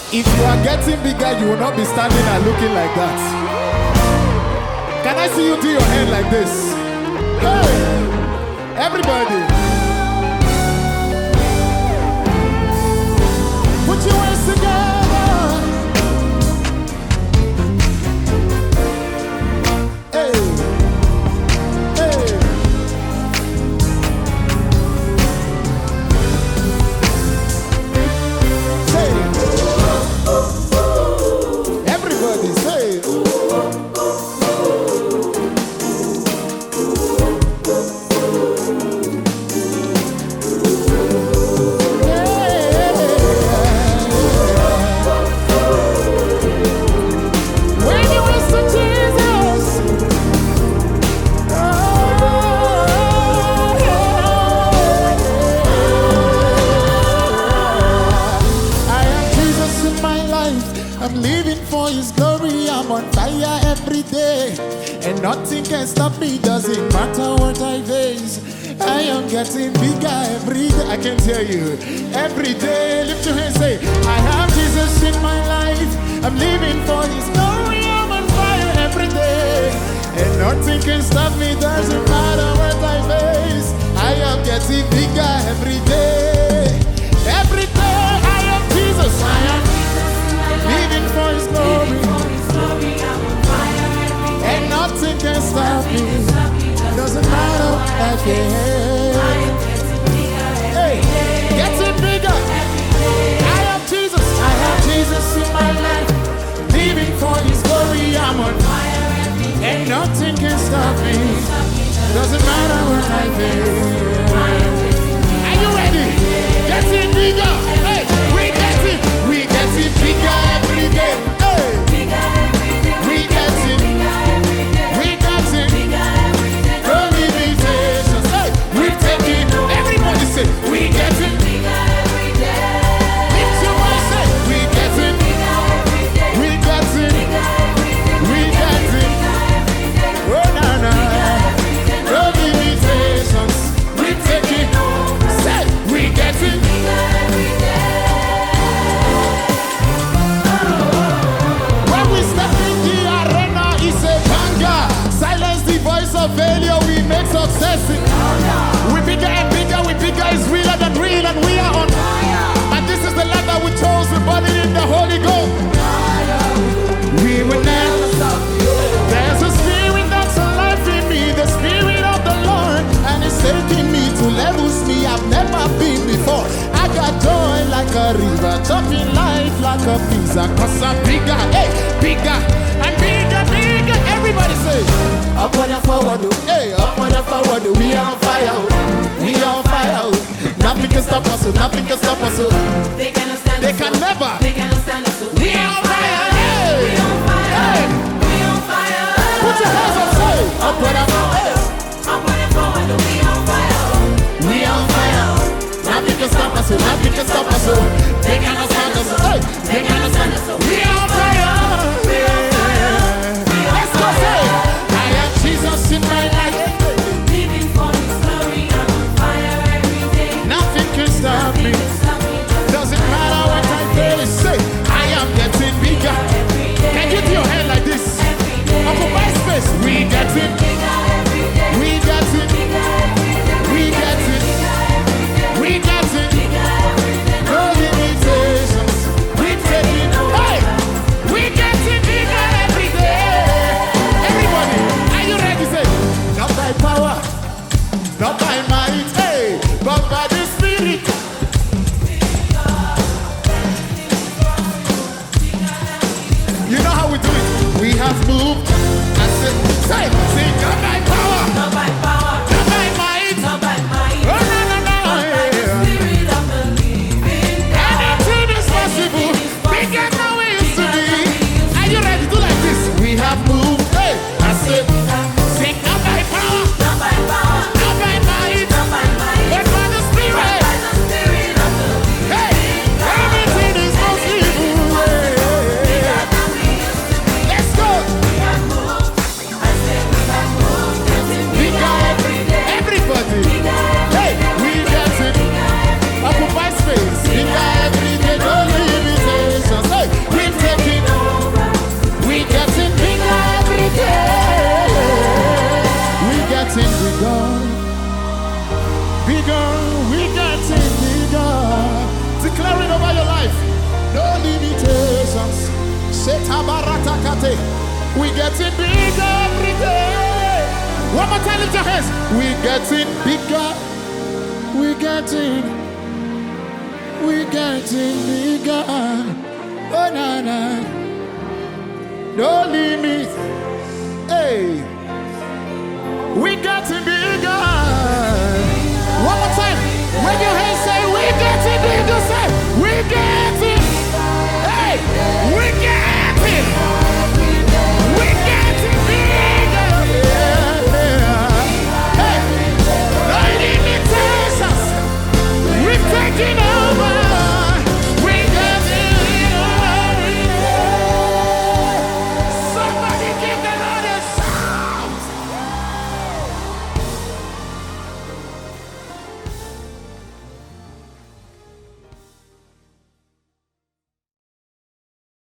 If you are getting bigger, you will not be standing and looking like that. Can I see you do your hand like this? Hey, everybody. Put your hands together. Hey, hey. Everybody say when you listen to Jesus, I am Jesus in my life. I'm living for His glory. I'm on fire every day, and nothing can stop me. Doesn't matter what I face. I am getting bigger every day. I can tell you every day. Lift your hands, say, I have Jesus in my life. I'm living for His glory. I'm on fire every day, and nothing can stop me. Doesn't matter what I face. I am getting bigger every day. Every day I am Jesus. I am living for His glory, and nothing can stop me. Doesn't matter what I feel. Hey, getting bigger. I have Jesus. I have Jesus in my life. Living for His glory. I'm on fire, and nothing can stop me. Doesn't matter what I feel. Are you ready? Getting bigger. Hey, we getting bigger every day. Hey, we getting, no limitations. Hey, we taking. Everybody say, we getting. Lift your voice, say, we getting. Oh na na, no limitations. We taking. Say, we getting. When we step in the arena, it's a banger. Silence the voice of failure, we make success. We bigger and bigger, we bigger is realer than real, and we are on fire. And this is the life that we chose, we burning in the Holy Ghost. We will never stop. There's a spirit that's alive in me, the spirit of the Lord, and it's taking me to levels me I've never been before. I got joy like a river, jumping life like a pizza, cause I'm bigger, hey, bigger, and bigger, bigger. Everybody say, up on the forward, hey, up on the forward, we are on fire, we are on fire. Nothing can stop us, nothing can stop us. They cannot stand us. They can never. They cannot stand us. We are on fire, hey, we on fire. hey. We on fire. Put your hands up, say, up on the forward, Up on the forward, we on fire. we are on fire. Nothing can stop us, nothing can stop us. They cannot stand us, hey, they cannot stand us. We are on fire. We on fire. Let's go, say, I have Jesus in my life. Living for His glory, I'm on fire every day. Nothing can stop me. Doesn't matter what I face. Say, I am getting bigger. Can you do your hand like this? Occupy space. We getting, we getting, we getting, we getting. No limitations. We taking. party. We getting bigger every day. One more time, lift your hands. We getting bigger. We getting bigger. Oh na na. No limit. Hey. We getting